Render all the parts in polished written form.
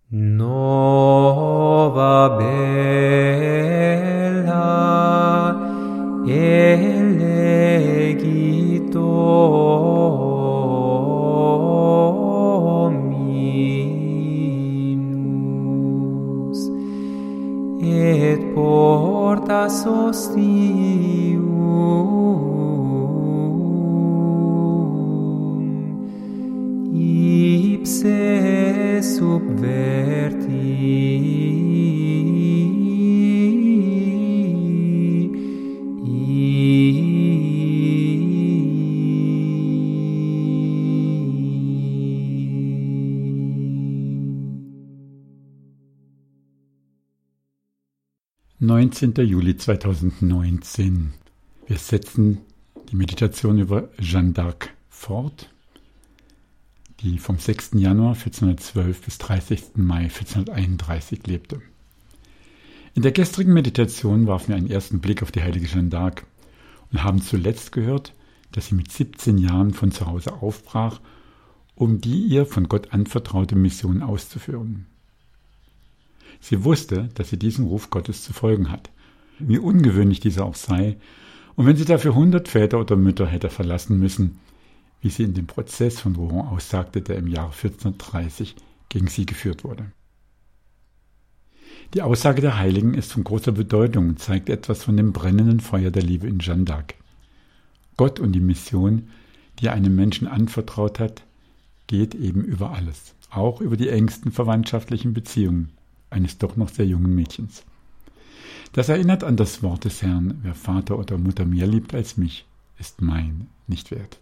Nova bella elegito minus et portas ostium ipse subverti Juli 2019. Wir setzen die Meditation über Jeanne d'Arc fort, die vom 6. Januar 1412 bis 30. Mai 1431 lebte. In der gestrigen Meditation warfen wir einen ersten Blick auf die heilige Jeanne d'Arc und haben zuletzt gehört, dass sie mit 17 Jahren von zu Hause aufbrach, um die ihr von Gott anvertraute Mission auszuführen. Sie wusste, dass sie diesem Ruf Gottes zu folgen hat, wie ungewöhnlich dieser auch sei, und wenn sie dafür 100 Väter oder Mütter hätte verlassen müssen, wie sie in dem Prozess von Rouen aussagte, der im Jahr 1430 gegen sie geführt wurde. Die Aussage der Heiligen ist von großer Bedeutung und zeigt etwas von dem brennenden Feuer der Liebe in Jeanne d'Arc. Gott und die Mission, die er einem Menschen anvertraut hat, geht eben über alles, auch über die engsten verwandtschaftlichen Beziehungen eines doch noch sehr jungen Mädchens. Das erinnert an das Wort des Herrn: Wer Vater oder Mutter mehr liebt als mich, ist mein nicht wert.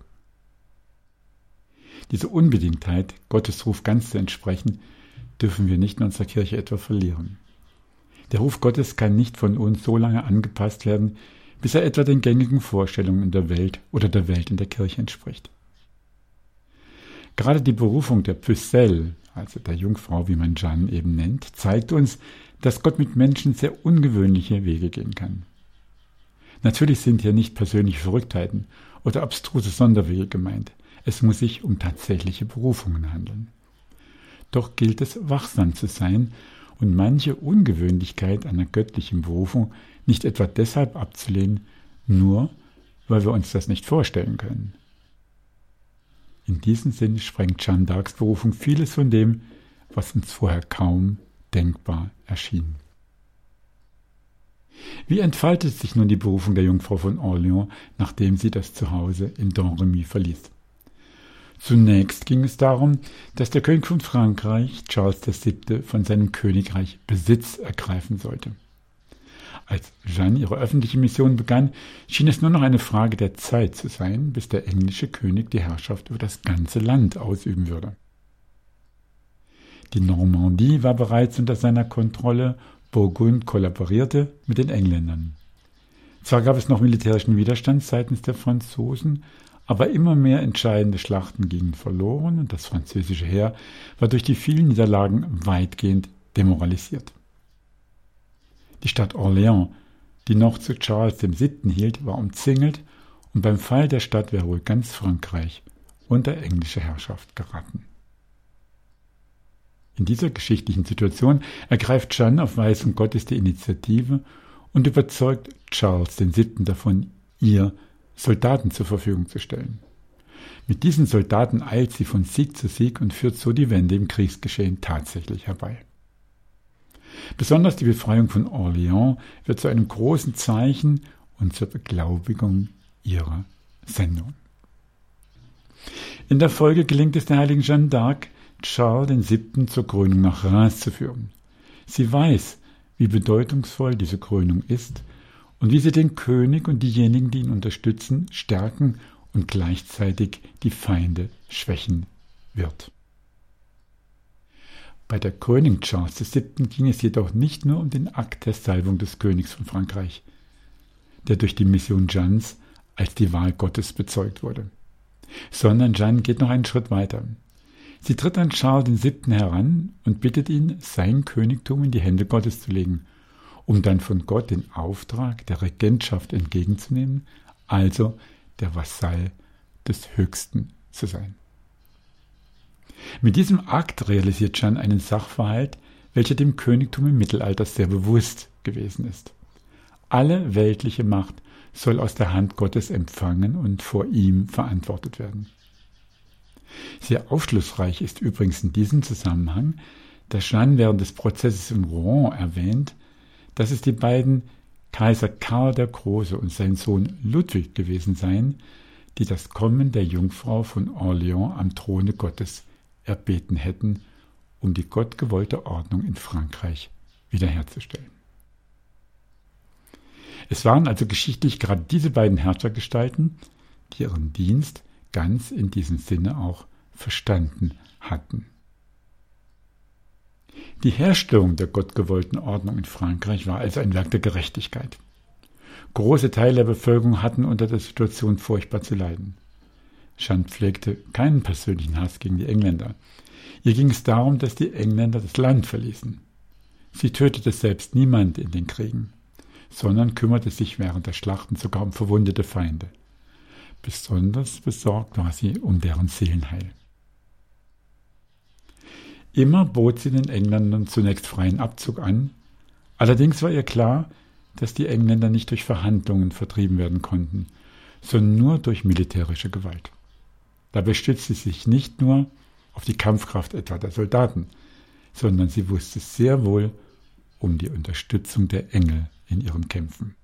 Diese Unbedingtheit, Gottes Ruf ganz zu entsprechen, dürfen wir nicht in unserer Kirche etwa verlieren. Der Ruf Gottes kann nicht von uns so lange angepasst werden, bis er etwa den gängigen Vorstellungen in der Welt oder der Welt in der Kirche entspricht. Gerade die Berufung der Pucelle, also der Jungfrau, wie man Jeanne eben nennt, zeigt uns, dass Gott mit Menschen sehr ungewöhnliche Wege gehen kann. Natürlich sind hier nicht persönliche Verrücktheiten oder abstruse Sonderwege gemeint. Es muss sich um tatsächliche Berufungen handeln. Doch gilt es, wachsam zu sein und manche Ungewöhnlichkeit einer göttlichen Berufung nicht etwa deshalb abzulehnen, nur weil wir uns das nicht vorstellen können. In diesem Sinn sprengt Jeanne d'Arcs Berufung vieles von dem, was uns vorher kaum denkbar erschien. Wie entfaltet sich nun die Berufung der Jungfrau von Orléans, nachdem sie das Zuhause in Domremy verließ? Zunächst ging es darum, dass der König von Frankreich, Charles VII., von seinem Königreich Besitz ergreifen sollte. Als Jeanne ihre öffentliche Mission begann, schien es nur noch eine Frage der Zeit zu sein, bis der englische König die Herrschaft über das ganze Land ausüben würde. Die Normandie war bereits unter seiner Kontrolle, Burgund kollaborierte mit den Engländern. Zwar gab es noch militärischen Widerstand seitens der Franzosen, aber immer mehr entscheidende Schlachten gingen verloren und das französische Heer war durch die vielen Niederlagen weitgehend demoralisiert. Die Stadt Orléans, die noch zu Charles VII. Hielt, war umzingelt und beim Fall der Stadt wäre wohl ganz Frankreich unter englische Herrschaft geraten. In dieser geschichtlichen Situation ergreift Jeanne auf Weisung Gottes die Initiative und überzeugt Charles VII. Davon, ihr Soldaten zur Verfügung zu stellen. Mit diesen Soldaten eilt sie von Sieg zu Sieg und führt so die Wende im Kriegsgeschehen tatsächlich herbei. Besonders die Befreiung von Orléans wird zu einem großen Zeichen und zur Beglaubigung ihrer Sendung. In der Folge gelingt es der heiligen Jeanne d'Arc, Charles VII. Zur Krönung nach Reims zu führen. Sie weiß, wie bedeutungsvoll diese Krönung ist und wie sie den König und diejenigen, die ihn unterstützen, stärken und gleichzeitig die Feinde schwächen wird. Bei der Krönung Charles VII. Ging es jedoch nicht nur um den Akt der Salbung des Königs von Frankreich, der durch die Mission Jeannes als die Wahl Gottes bezeugt wurde, sondern Jeanne geht noch einen Schritt weiter. Sie tritt an Charles VII. Heran und bittet ihn, sein Königtum in die Hände Gottes zu legen, um dann von Gott den Auftrag der Regentschaft entgegenzunehmen, also der Vasall des Höchsten zu sein. Mit diesem Akt realisiert Jeanne einen Sachverhalt, welcher dem Königtum im Mittelalter sehr bewusst gewesen ist. Alle weltliche Macht soll aus der Hand Gottes empfangen und vor ihm verantwortet werden. Sehr aufschlussreich ist übrigens in diesem Zusammenhang, dass Jeanne während des Prozesses in Rouen erwähnt, dass es die beiden Kaiser Karl der Große und sein Sohn Ludwig gewesen seien, die das Kommen der Jungfrau von Orléans am Throne Gottes erbeten hätten, um die gottgewollte Ordnung in Frankreich wiederherzustellen. Es waren also geschichtlich gerade diese beiden Herrschergestalten, die ihren Dienst ganz in diesem Sinne auch verstanden hatten. Die Herstellung der gottgewollten Ordnung in Frankreich war also ein Werk der Gerechtigkeit. Große Teile der Bevölkerung hatten unter der Situation furchtbar zu leiden. Jeanne pflegte keinen persönlichen Hass gegen die Engländer. Ihr ging es darum, dass die Engländer das Land verließen. Sie tötete selbst niemand in den Kriegen, sondern kümmerte sich während der Schlachten sogar um verwundete Feinde. Besonders besorgt war sie um deren Seelenheil. Immer bot sie den Engländern zunächst freien Abzug an, allerdings war ihr klar, dass die Engländer nicht durch Verhandlungen vertrieben werden konnten, sondern nur durch militärische Gewalt. Dabei stützte sie sich nicht nur auf die Kampfkraft etwa der Soldaten, sondern sie wusste sehr wohl um die Unterstützung der Engel in ihren Kämpfen.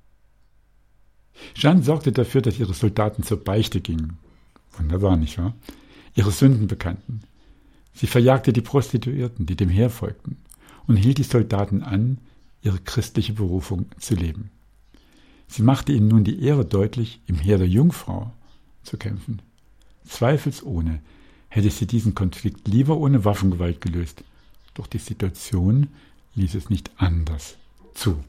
Jeanne sorgte dafür, dass ihre Soldaten zur Beichte gingen. Wunderbar, nicht wahr? Ihre Sünden bekannten. Sie verjagte die Prostituierten, die dem Heer folgten, und hielt die Soldaten an, ihre christliche Berufung zu leben. Sie machte ihnen nun die Ehre deutlich, im Heer der Jungfrau zu kämpfen. Zweifelsohne hätte sie diesen Konflikt lieber ohne Waffengewalt gelöst, doch die Situation ließ es nicht anders zu.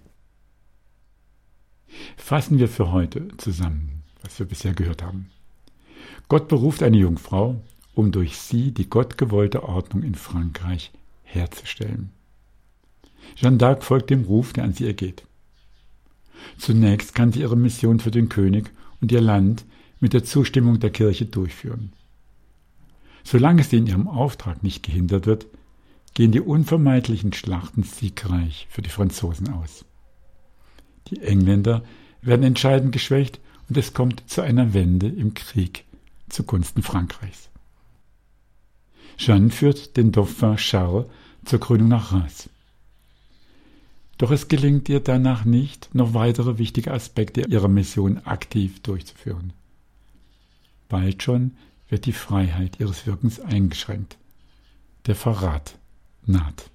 Fassen wir für heute zusammen, was wir bisher gehört haben. Gott beruft eine Jungfrau, um durch sie die gottgewollte Ordnung in Frankreich herzustellen. Jeanne d'Arc folgt dem Ruf, der an sie ergeht. Zunächst kann sie ihre Mission für den König und ihr Land mit der Zustimmung der Kirche durchführen. Solange sie in ihrem Auftrag nicht gehindert wird, gehen die unvermeidlichen Schlachten siegreich für die Franzosen aus. Die Engländer werden entscheidend geschwächt und es kommt zu einer Wende im Krieg zugunsten Frankreichs. Jeanne führt den Dauphin Charles zur Krönung nach Reims. Doch es gelingt ihr danach nicht, noch weitere wichtige Aspekte ihrer Mission aktiv durchzuführen. Bald schon wird die Freiheit ihres Wirkens eingeschränkt. Der Verrat naht.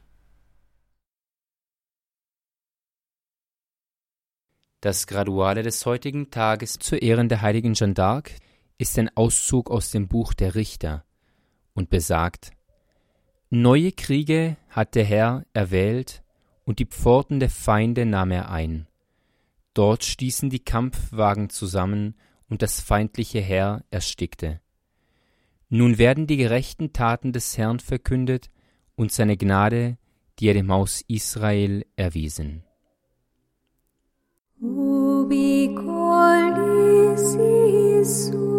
Das Graduale des heutigen Tages zu Ehren der heiligen Jeanne d'Arc ist ein Auszug aus dem Buch der Richter und besagt: Neue Kriege hat der Herr erwählt, und die Pforten der Feinde nahm er ein. Dort stießen die Kampfwagen zusammen, und das feindliche Heer erstickte. Nun werden die gerechten Taten des Herrn verkündet und seine Gnade, die er dem Haus Israel erwiesen. Ubi coli si